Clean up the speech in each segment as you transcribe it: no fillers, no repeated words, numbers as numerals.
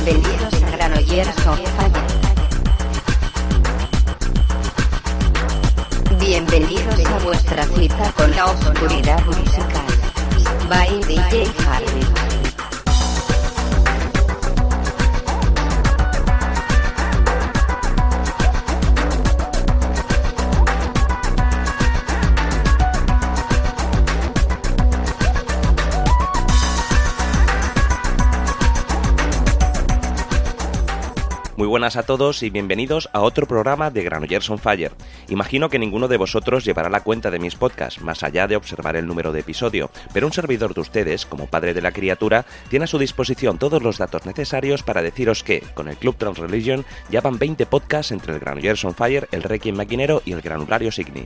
Bienvenidos a Granollers on Fire. Bienvenidos a vuestra cita con la oscuridad musical. By DJ Harry. Muy buenas a todos y bienvenidos a otro programa de Granollers on Fire. Imagino que ninguno de vosotros llevará la cuenta de mis podcasts, más allá de observar el número de episodio, pero un servidor de ustedes, como padre de la criatura, tiene a su disposición todos los datos necesarios para deciros que, con el Club Trans Religion, ya van 20 podcasts entre el Granollers on Fire, el Requiem Maquinero y el Granulario Signi.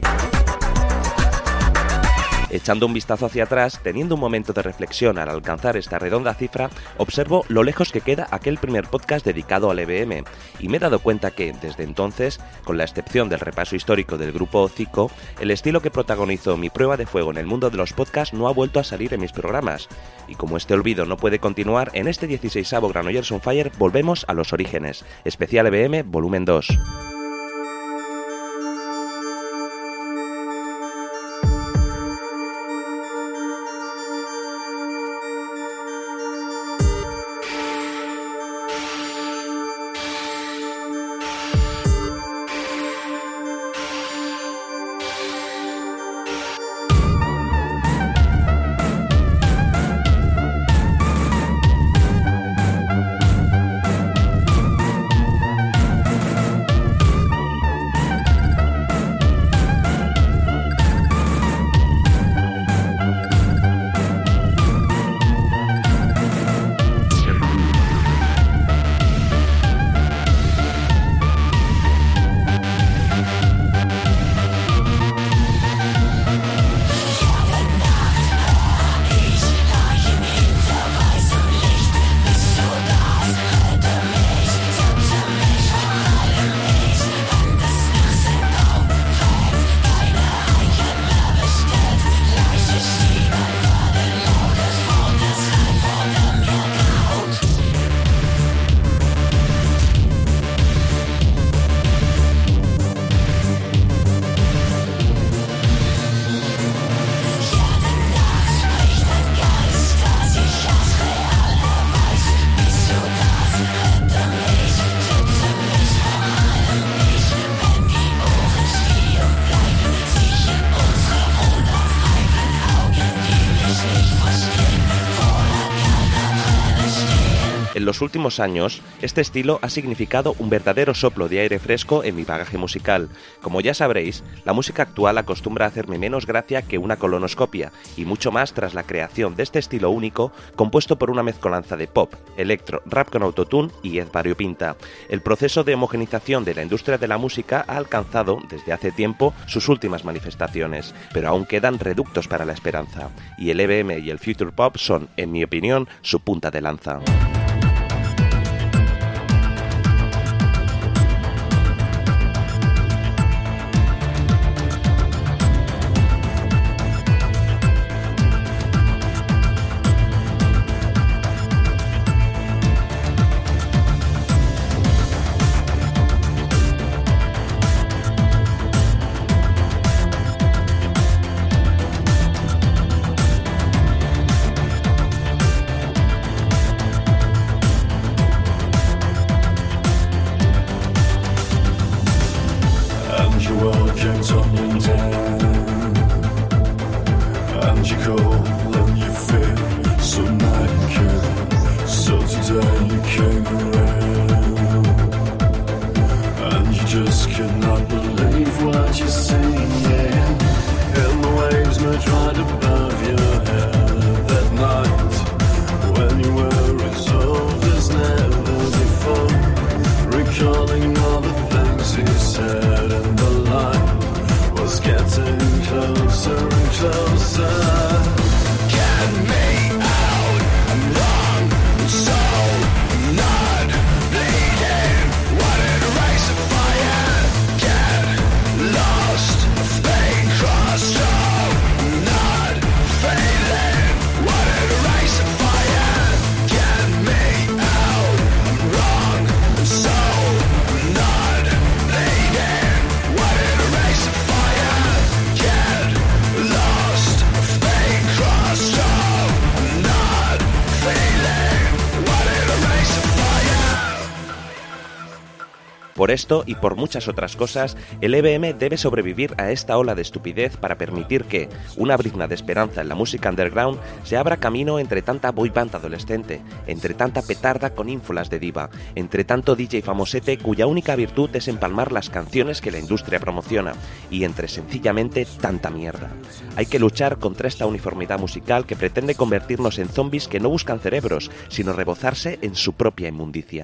Echando un vistazo hacia atrás, teniendo un momento de reflexión al alcanzar esta redonda cifra, observo lo lejos que queda aquel primer podcast dedicado al EBM, y me he dado cuenta que, desde entonces, con la excepción del repaso histórico del grupo Zico, el estilo que protagonizó mi prueba de fuego en el mundo de los podcasts no ha vuelto a salir en mis programas. Y como este olvido no puede continuar, en este 16º Granollers on Fire volvemos a los orígenes, especial EBM volumen 2. En los últimos años, este estilo ha significado un verdadero soplo de aire fresco en mi bagaje musical. Como ya sabréis, la música actual acostumbra a hacerme menos gracia que una colonoscopia, y mucho más tras la creación de este estilo único, compuesto por una mezcolanza de pop, electro, rap con autotune y Ed variopinta. El proceso de homogenización de la industria de la música ha alcanzado, desde hace tiempo, sus últimas manifestaciones, pero aún quedan reductos para la esperanza, y el EBM y el Future Pop son, en mi opinión, su punta de lanza. Lost Por esto y por muchas otras cosas, el EBM debe sobrevivir a esta ola de estupidez para permitir que, una brizna de esperanza en la música underground, se abra camino entre tanta boy band adolescente, entre tanta petarda con ínfulas de diva, entre tanto DJ famosete cuya única virtud es empalmar las canciones que la industria promociona, y entre sencillamente tanta mierda. Hay que luchar contra esta uniformidad musical que pretende convertirnos en zombies que no buscan cerebros, sino rebozarse en su propia inmundicia.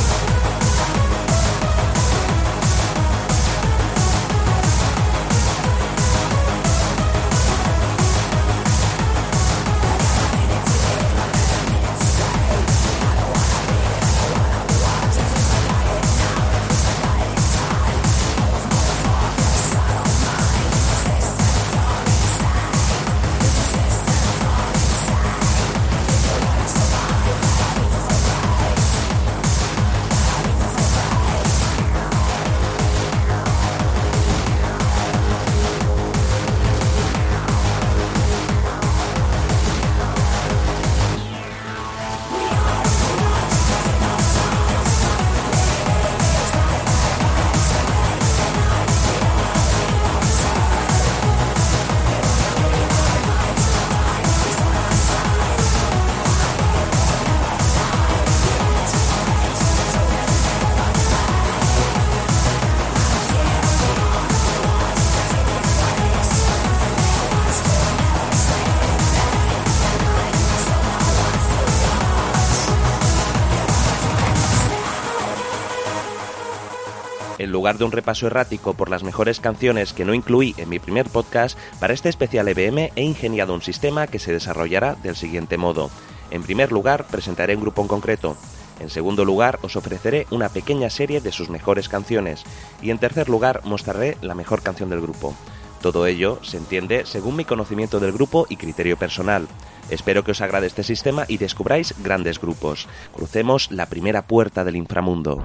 En lugar de un repaso errático por las mejores canciones que no incluí en mi primer podcast, para este especial EBM he ingeniado un sistema que se desarrollará del siguiente modo. En primer lugar, presentaré un grupo en concreto. En segundo lugar, os ofreceré una pequeña serie de sus mejores canciones. Y en tercer lugar, mostraré la mejor canción del grupo. Todo ello se entiende según mi conocimiento del grupo y criterio personal. Espero que os agrade este sistema y descubráis grandes grupos. Crucemos la primera puerta del inframundo.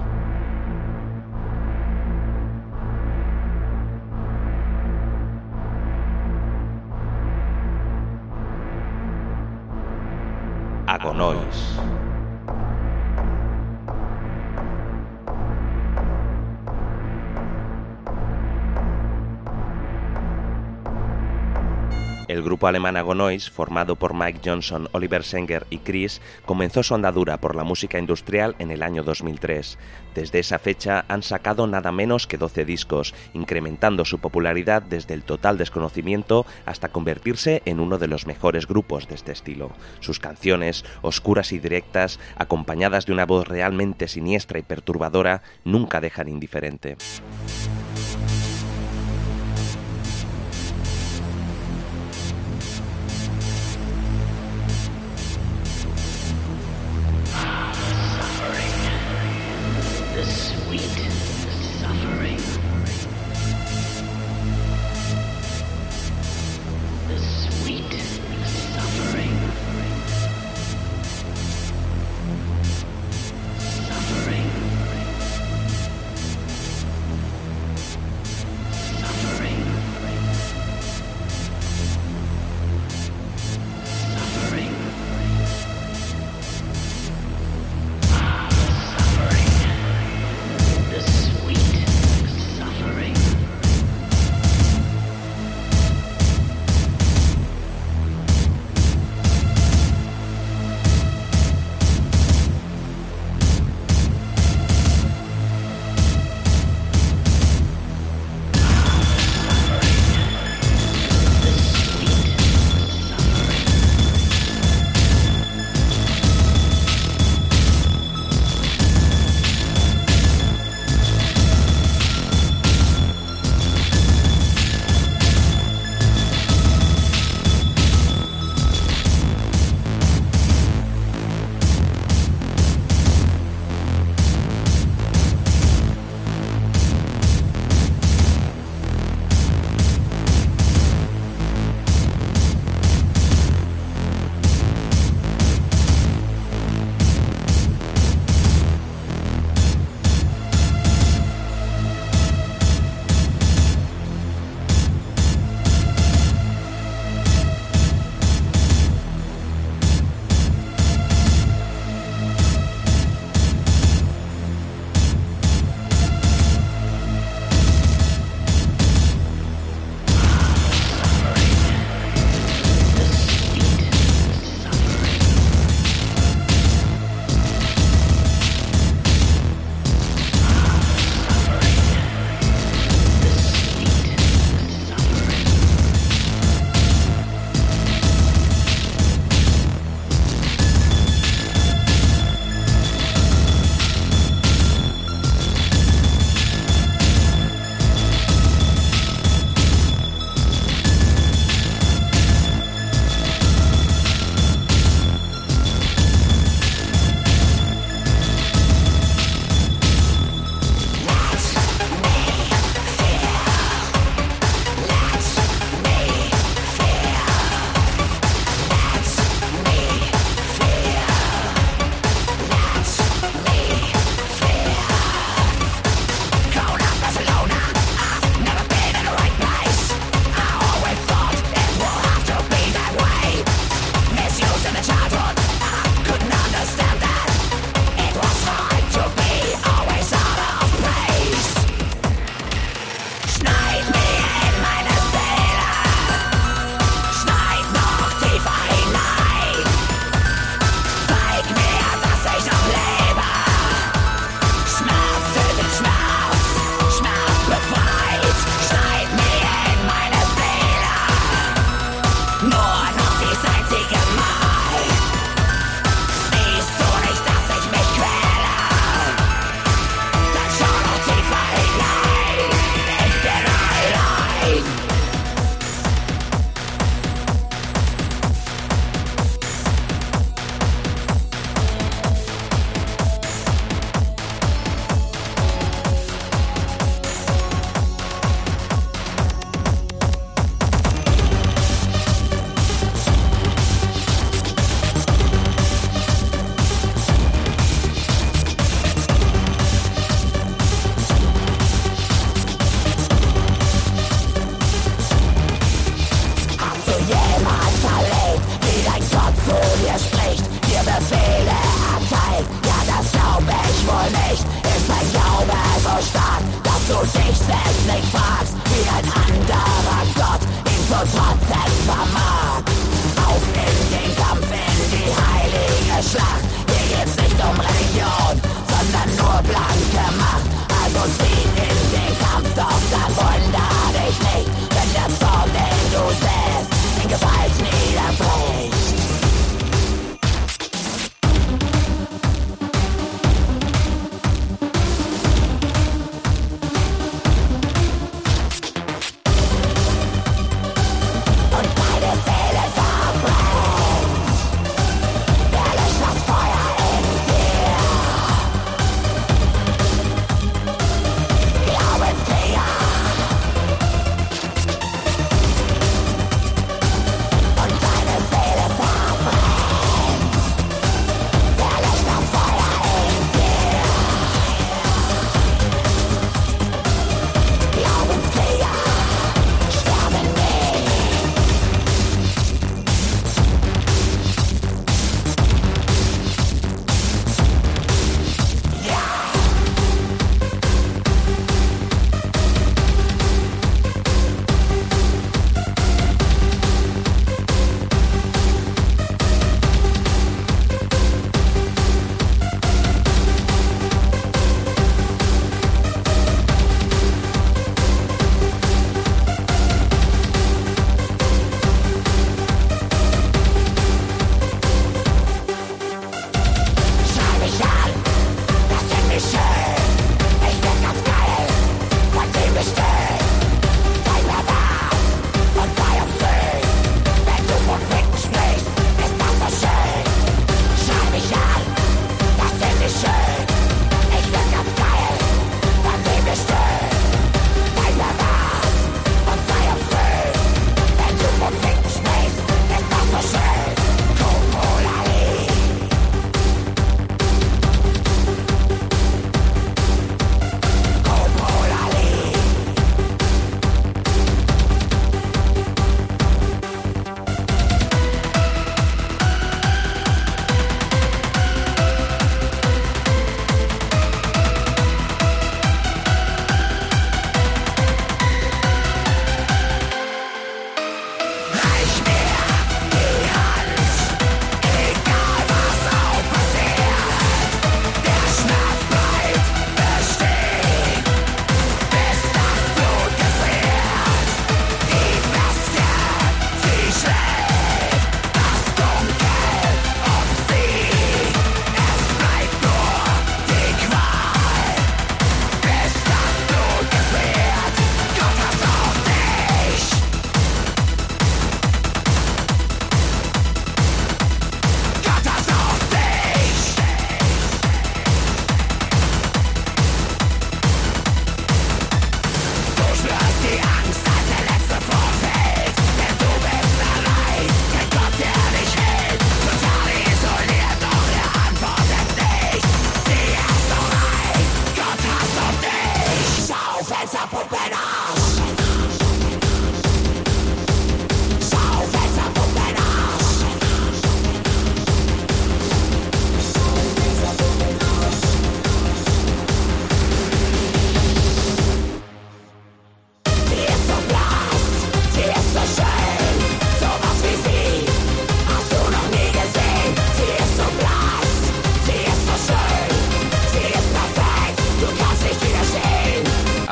Agonois. El grupo alemán Agonois, formado por Mike Johnson, Oliver Senger y Chris, comenzó su andadura por la música industrial en el año 2003. Desde esa fecha han sacado nada menos que 12 discos, incrementando su popularidad desde el total desconocimiento hasta convertirse en uno de los mejores grupos de este estilo. Sus canciones, oscuras y directas, acompañadas de una voz realmente siniestra y perturbadora, nunca dejan indiferente.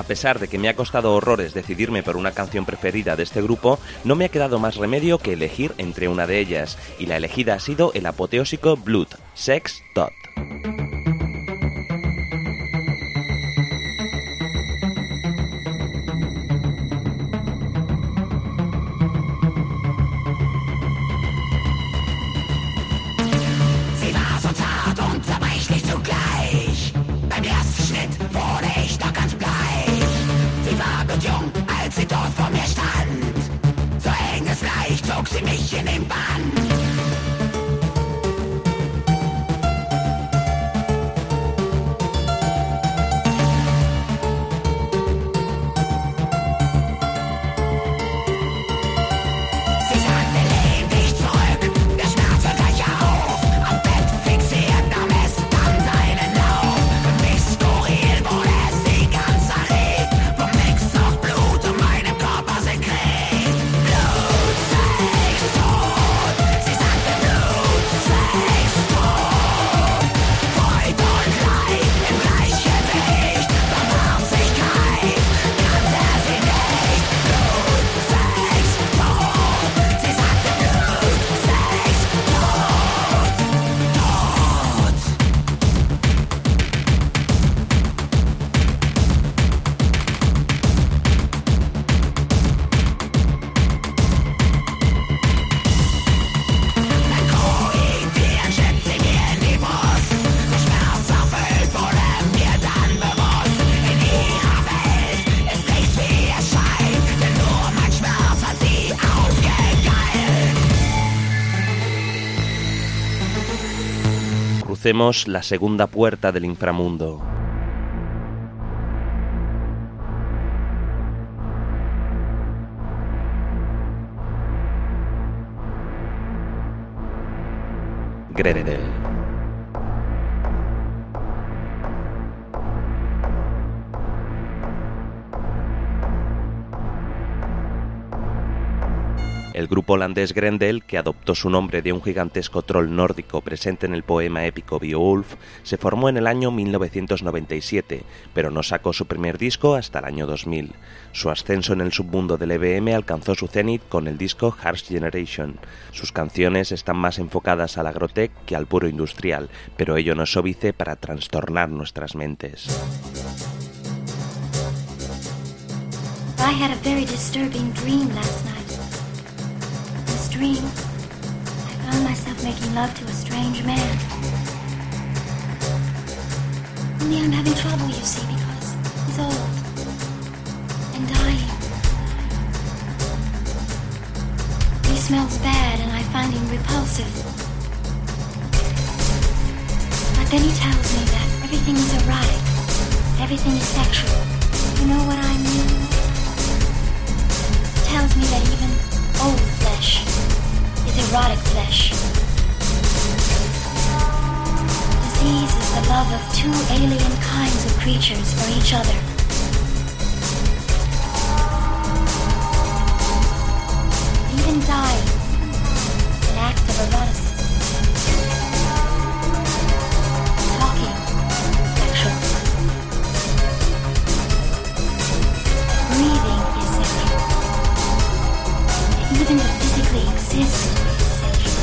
pesar de que me ha costado horrores decidirme por una canción preferida de este grupo, no me ha quedado más remedio que elegir entre una de ellas, y la elegida ha sido el apoteósico Blood, Sex, Tod. Crucemos la segunda puerta del inframundo. Grendel. El grupo holandés Grendel, que adoptó su nombre de un gigantesco troll nórdico presente en el poema épico Beowulf, se formó en el año 1997, pero no sacó su primer disco hasta el año 2000. Su ascenso en el submundo del EBM alcanzó su cenit con el disco Harsh Generation. Sus canciones están más enfocadas al agrotech que al puro industrial, pero ello no es óbice para trastornar nuestras mentes. I had a very disturbing dream last night. Dream, I found myself making love to a strange man. Only I'm having trouble, you see, because he's old and dying. He smells bad and I find him repulsive. But then he tells me that everything is erotic, everything is sexual. You know what I mean? He tells me that even old flesh is erotic flesh. Disease is the love of two alien kinds of creatures for each other. Even dying, an act of eroticism. Talking, sexual. Breathing is sexual. Even to physically exist is sexual.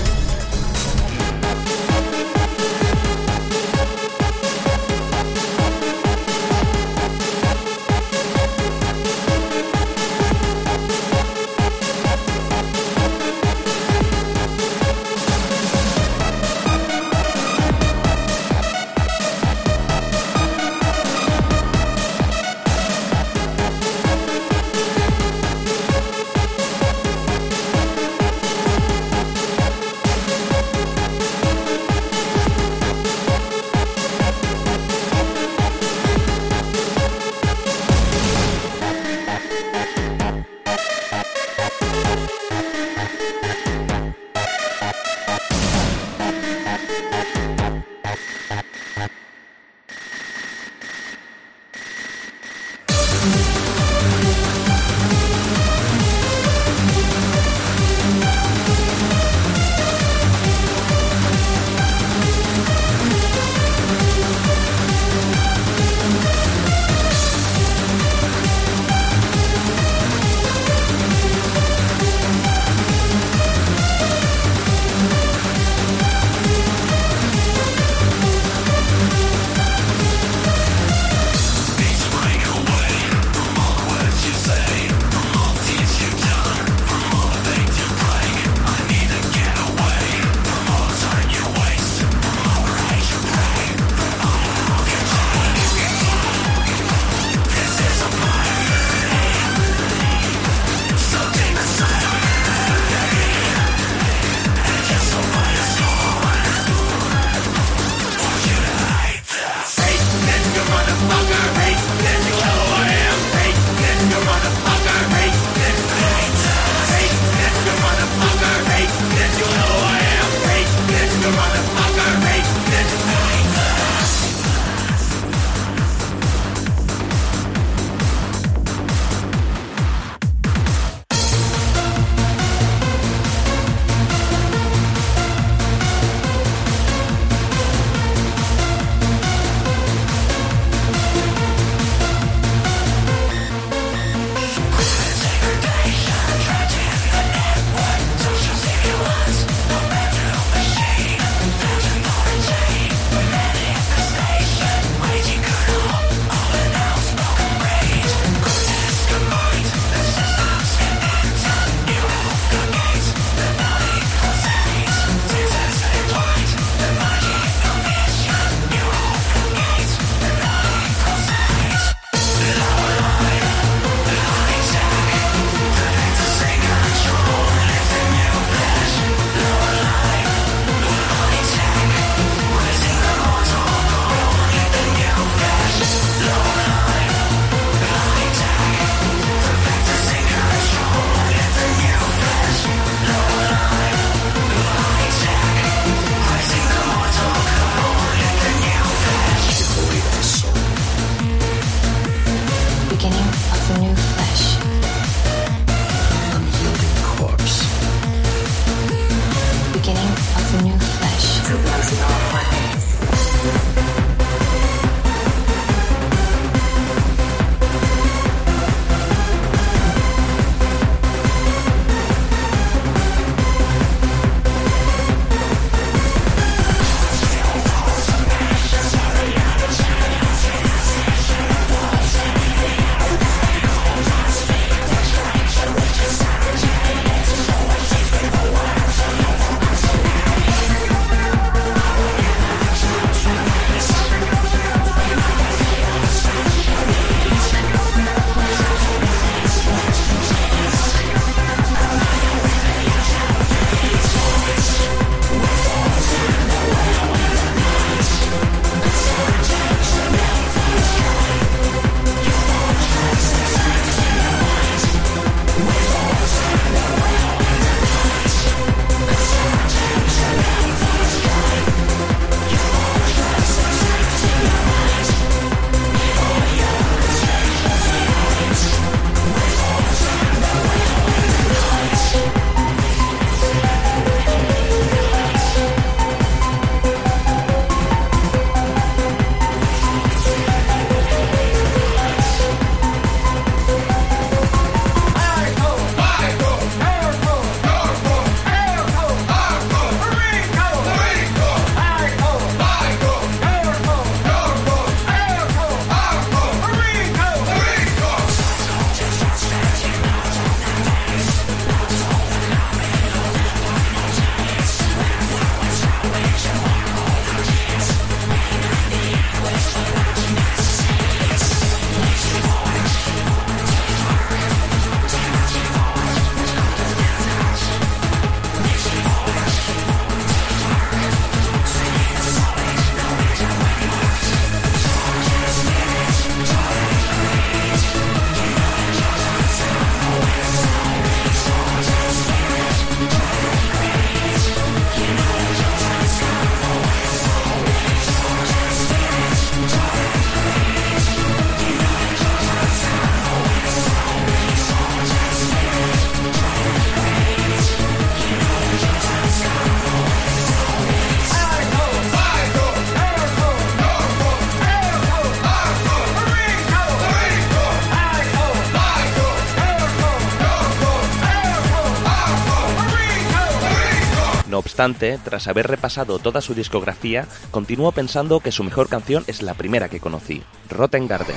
No obstante, tras haber repasado toda su discografía, continúo pensando que su mejor canción es la primera que conocí, Rotten Garden.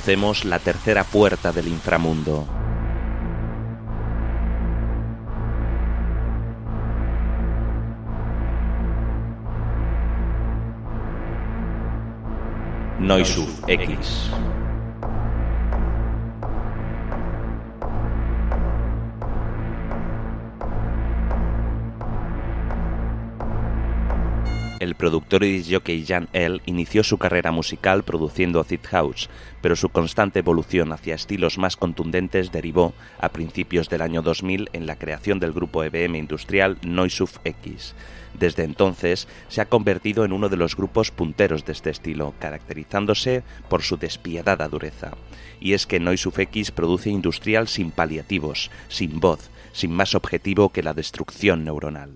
conocemos la tercera puerta del inframundo. Noisuf X. El productor y disc-jockey Jan L. inició su carrera musical produciendo acid house, pero su constante evolución hacia estilos más contundentes derivó, a principios del año 2000, en la creación del grupo EBM industrial Noisuf X. Desde entonces se ha convertido en uno de los grupos punteros de este estilo, caracterizándose por su despiadada dureza. Y es que Noisuf X produce industrial sin paliativos, sin voz, sin más objetivo que la destrucción neuronal.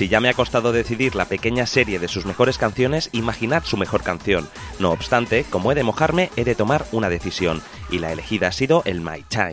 Si ya me ha costado decidir la pequeña serie de sus mejores canciones, imaginad su mejor canción. No obstante, como he de mojarme, he de tomar una decisión, y la elegida ha sido el My Time.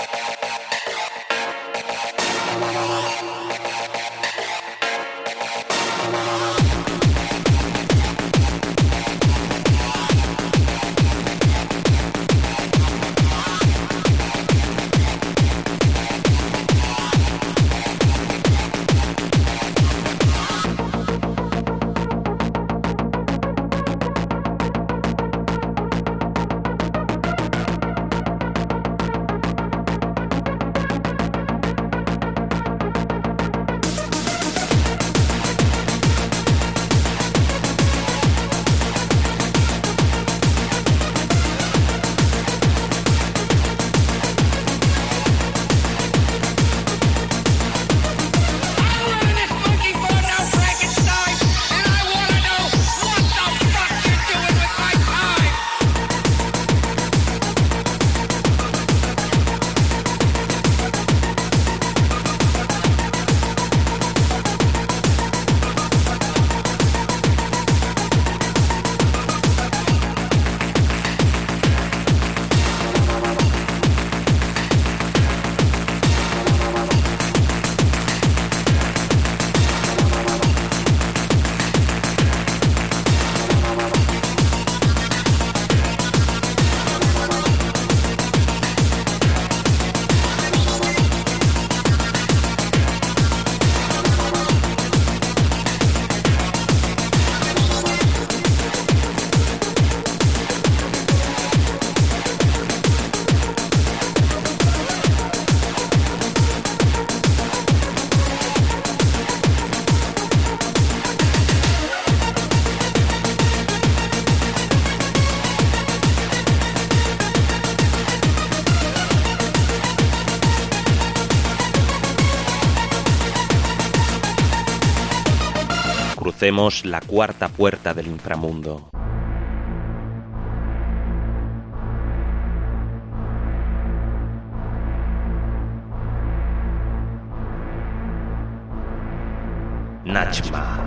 Crucemos la cuarta puerta del inframundo. Nachma.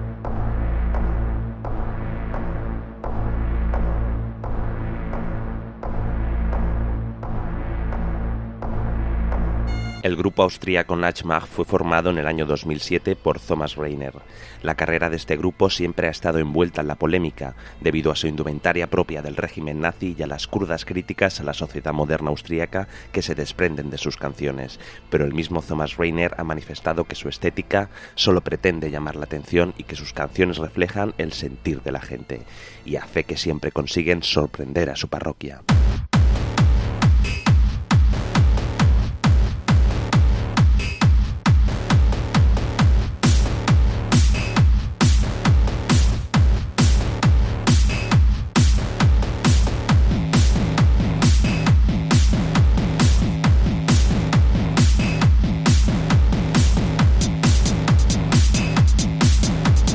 El grupo austríaco Nachmach fue formado en el año 2007 por Thomas Reiner. La carrera de este grupo siempre ha estado envuelta en la polémica, debido a su indumentaria propia del régimen nazi y a las crudas críticas a la sociedad moderna austríaca que se desprenden de sus canciones. Pero el mismo Thomas Reiner ha manifestado que su estética solo pretende llamar la atención y que sus canciones reflejan el sentir de la gente, y a fe que siempre consiguen sorprender a su parroquia.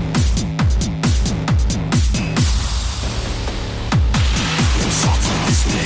This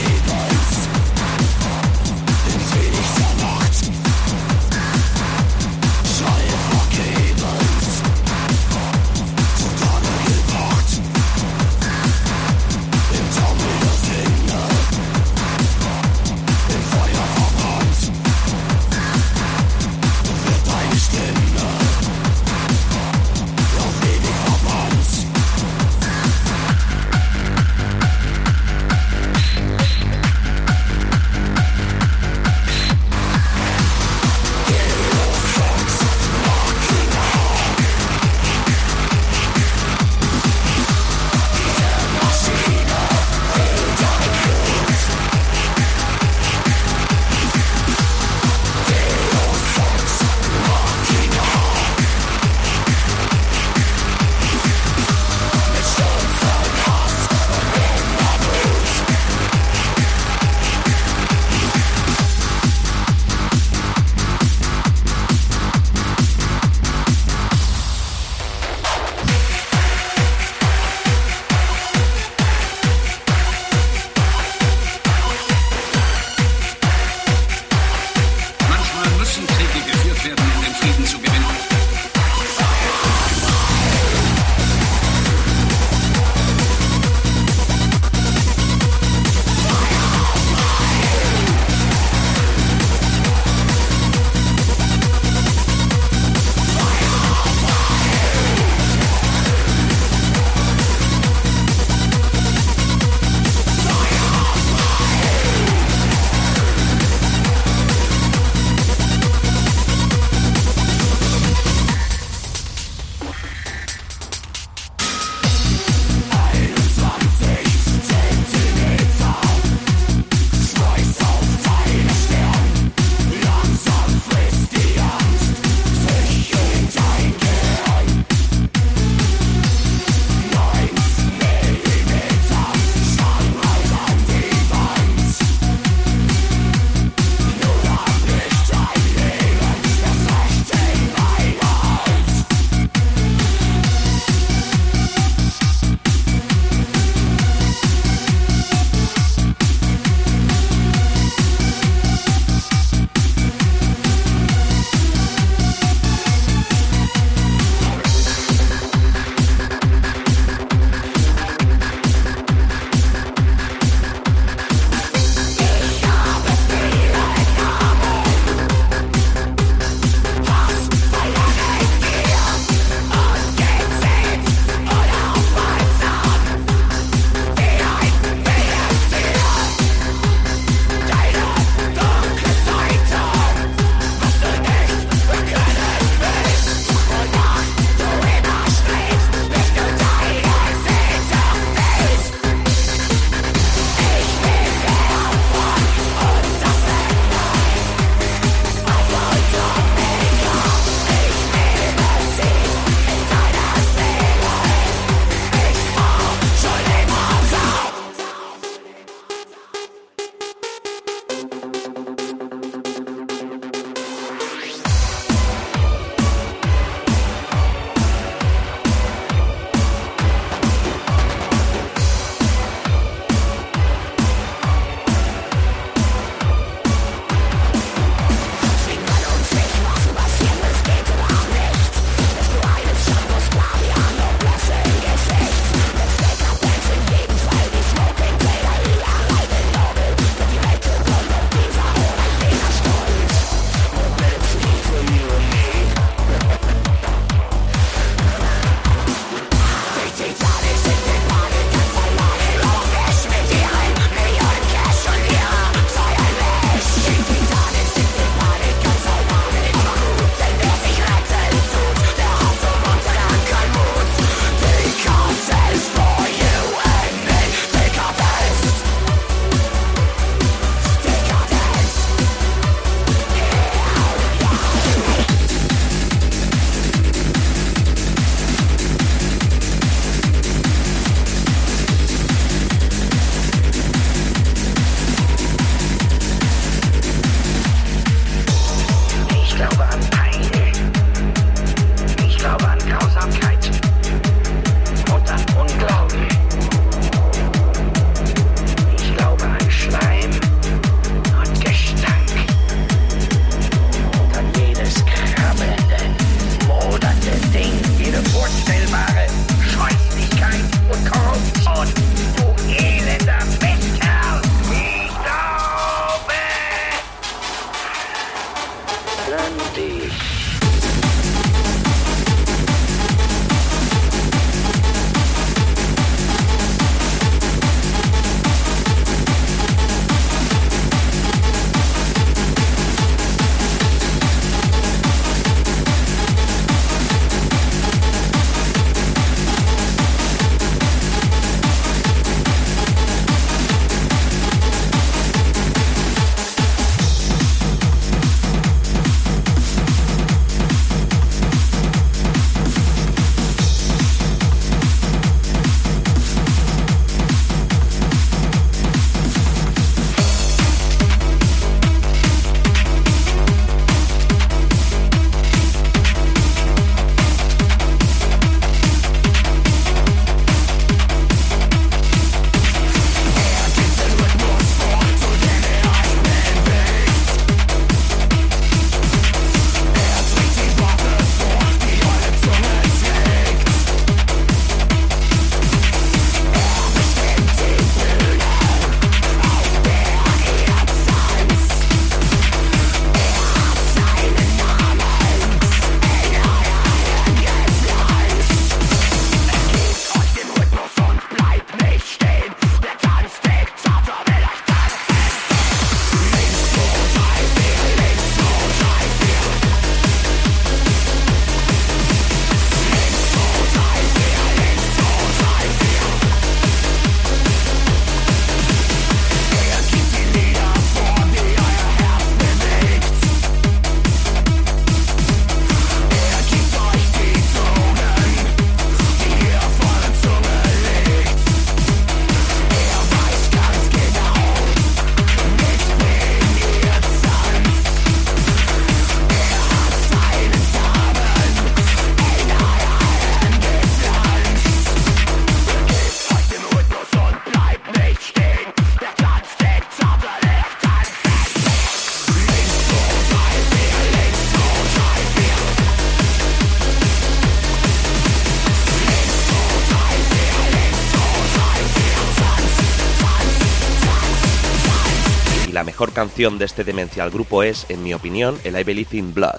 La mejor canción de este demencial grupo es, en mi opinión, el I Believe in Blood.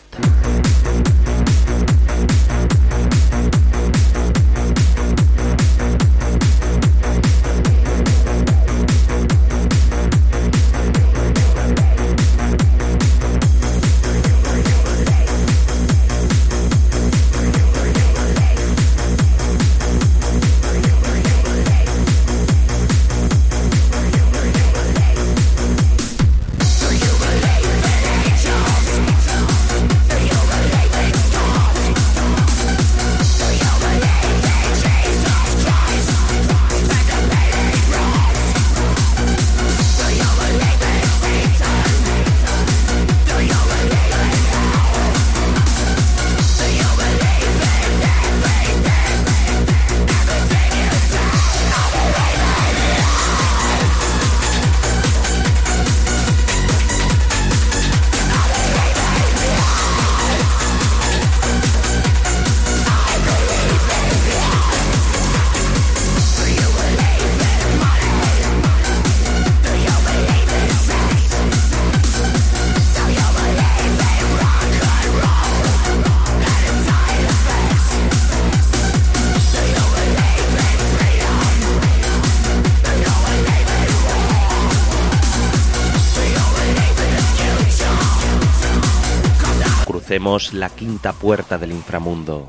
Crucemos la quinta puerta del inframundo.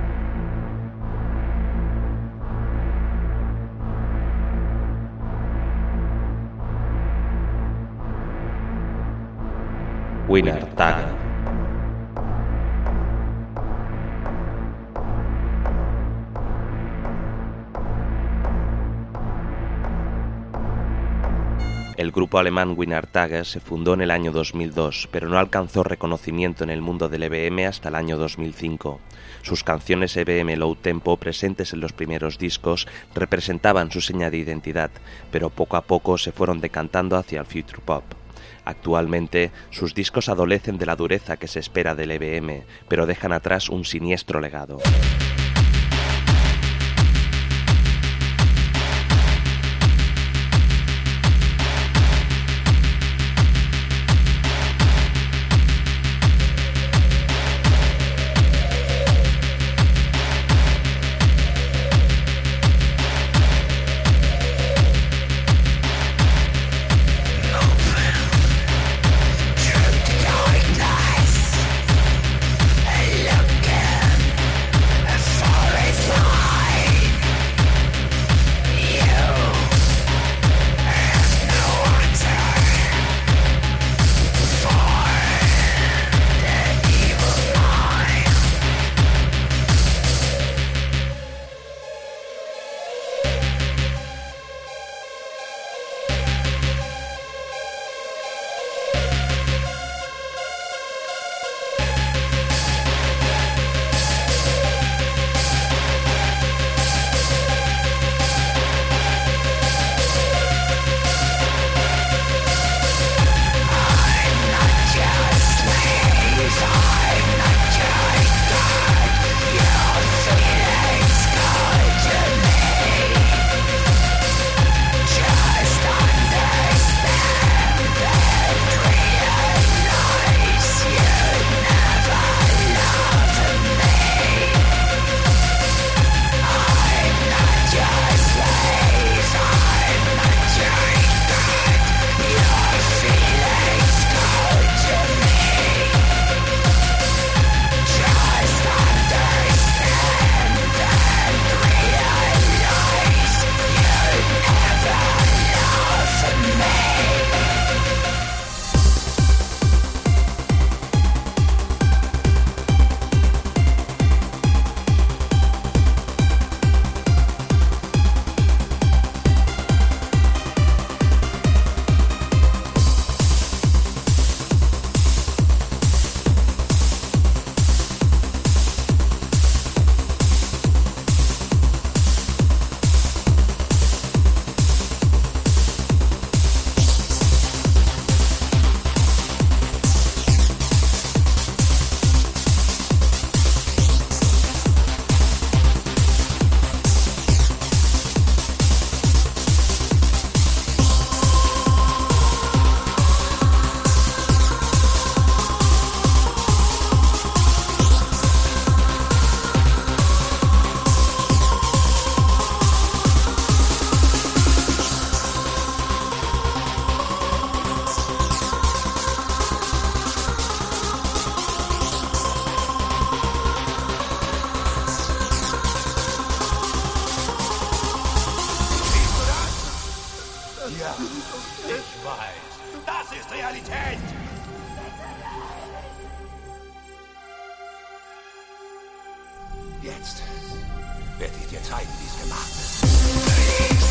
Winner Tag. El grupo alemán Winner Tag se fundó en el año 2002, pero no alcanzó reconocimiento en el mundo del EBM hasta el año 2005. Sus canciones EBM low tempo presentes en los primeros discos representaban su seña de identidad, pero poco a poco se fueron decantando hacia el future pop. Actualmente, sus discos adolecen de la dureza que se espera del EBM, pero dejan atrás un siniestro legado. Ich weiß. Das ist Realität. Jetzt werde ich dir zeigen, wie es gemacht wird.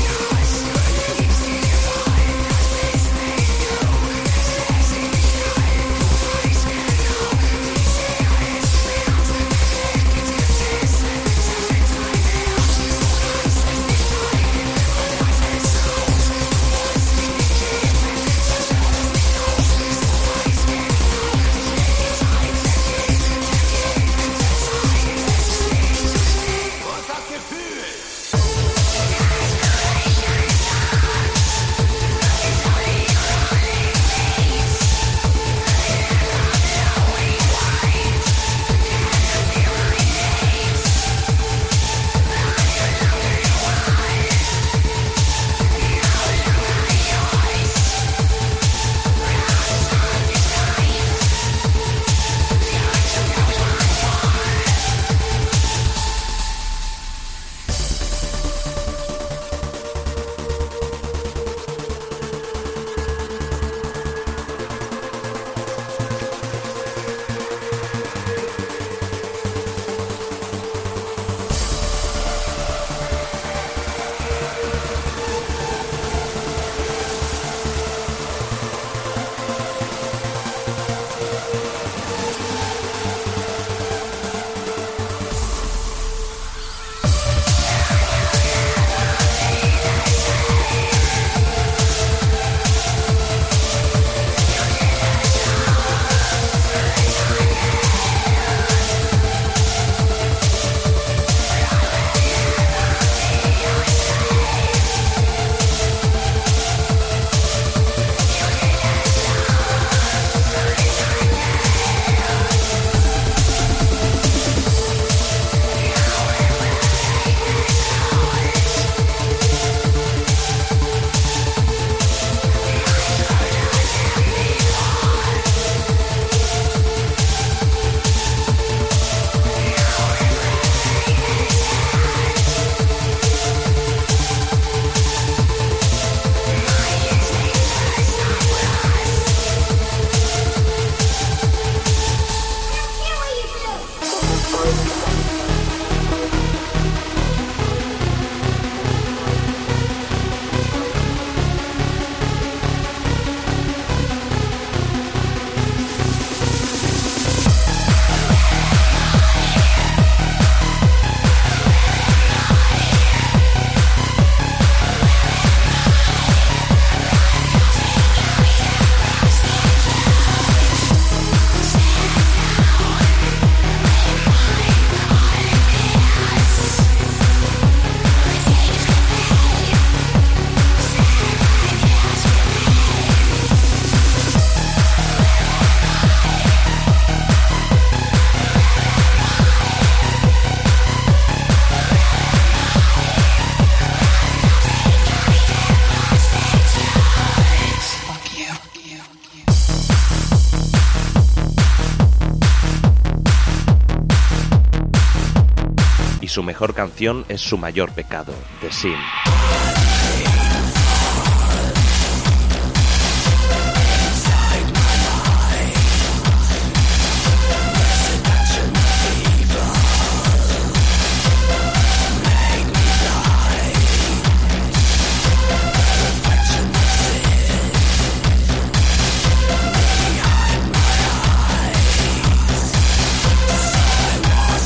Su mejor canción es su mayor pecado, The Sin.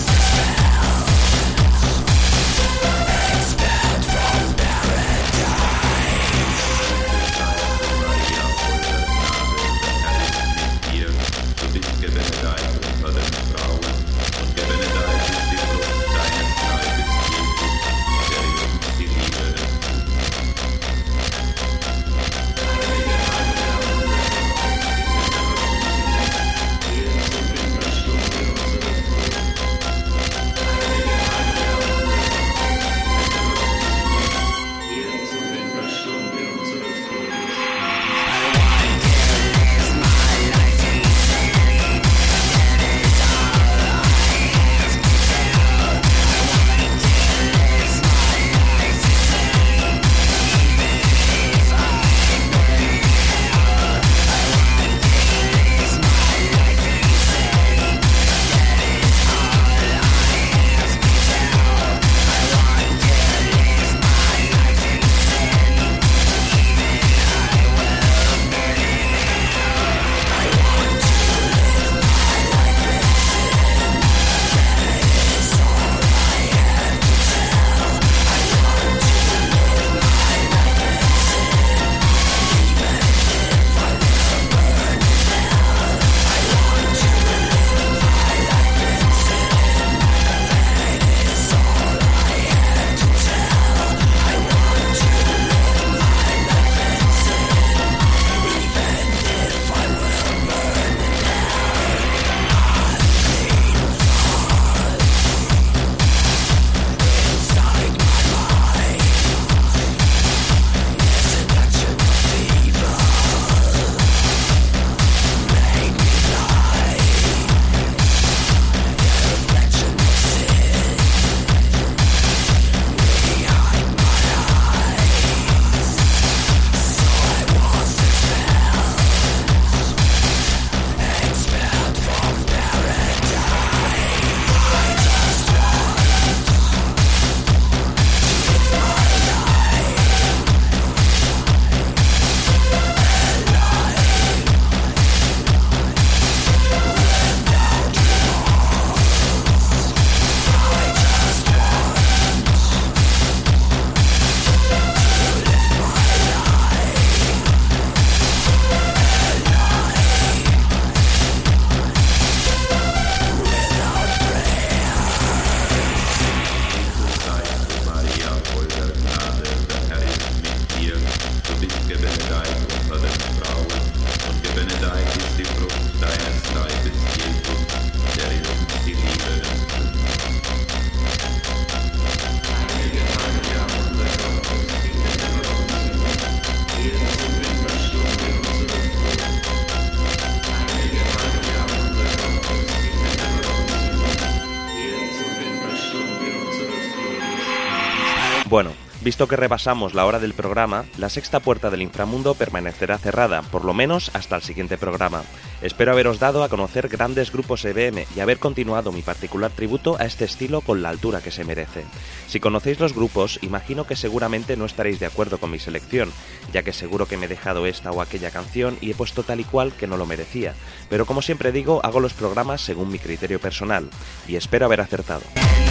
Expert from paradise. Visto que rebasamos la hora del programa, la sexta puerta del inframundo permanecerá cerrada, por lo menos hasta el siguiente programa. Espero haberos dado a conocer grandes grupos EBM y haber continuado mi particular tributo a este estilo con la altura que se merece. Si conocéis los grupos, imagino que seguramente no estaréis de acuerdo con mi selección, ya que seguro que me he dejado esta o aquella canción y he puesto tal y cual que no lo merecía. Pero como siempre digo, hago los programas según mi criterio personal, y espero haber acertado.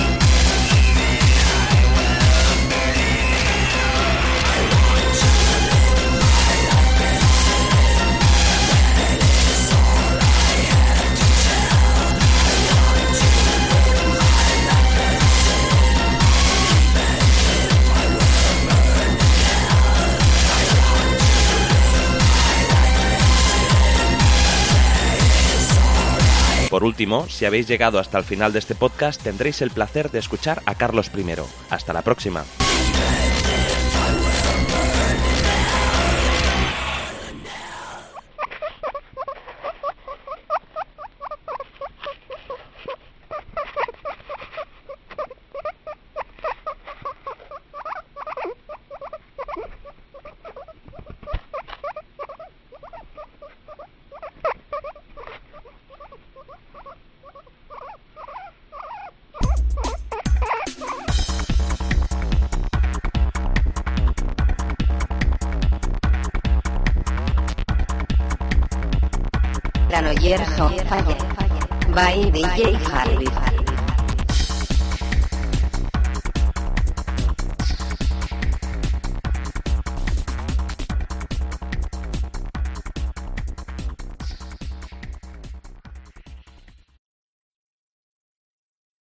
Por último, si habéis llegado hasta el final de este podcast, tendréis el placer de escuchar a Carlos I. Hasta la próxima. Granollers on Fire by DJ Harvey.